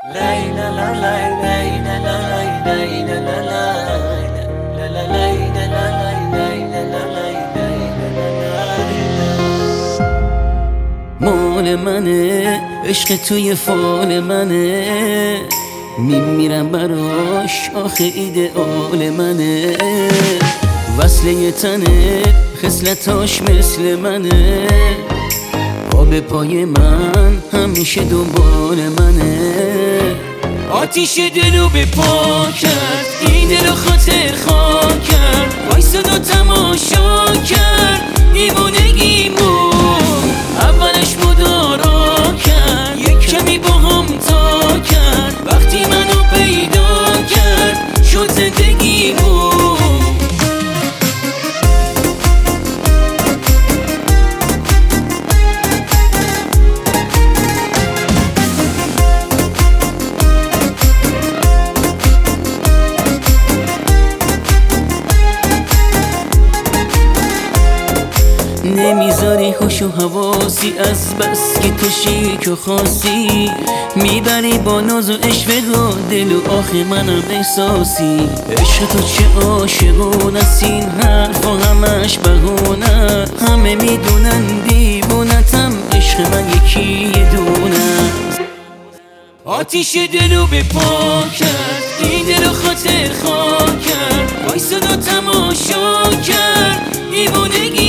مال منه عشق توی فال منه، میمیرم براش آخه ایدئال منه. وصله یه تنه خصلتاش مثل منه، پا به پای من همیشه دنبال منه. آتیش دلو به پا کرد، این دلو خاطر خاک کرد، وایساد و تماشا کرد دیوونگیمو. اولش مدارا کرد، یک کمی با هم تا کرد، وقتی منو پیدا کرد شد زندگیمو. نمیذاری هوش و حواسی از بس که تو شیک و خاصی، میبری با ناز و عشق و دل و آخه منم احساسی. عشق تو چه عاشقون است، این حرف و همش بهونه، همه میدونن دیوونتم، عشق من یکی دونه. آتیش دلو به پا کرد، این دلو خاطر خاک کرد، وایساد و تماشا کرد دیوونگی